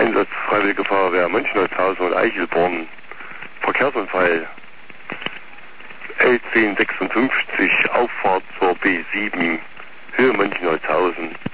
Einsatz Freiwillige Feuerwehr Mönchholzhausen und Eichelborn. Verkehrsunfall L1056, Auffahrt zur B7, Höhe Mönchholzhausen.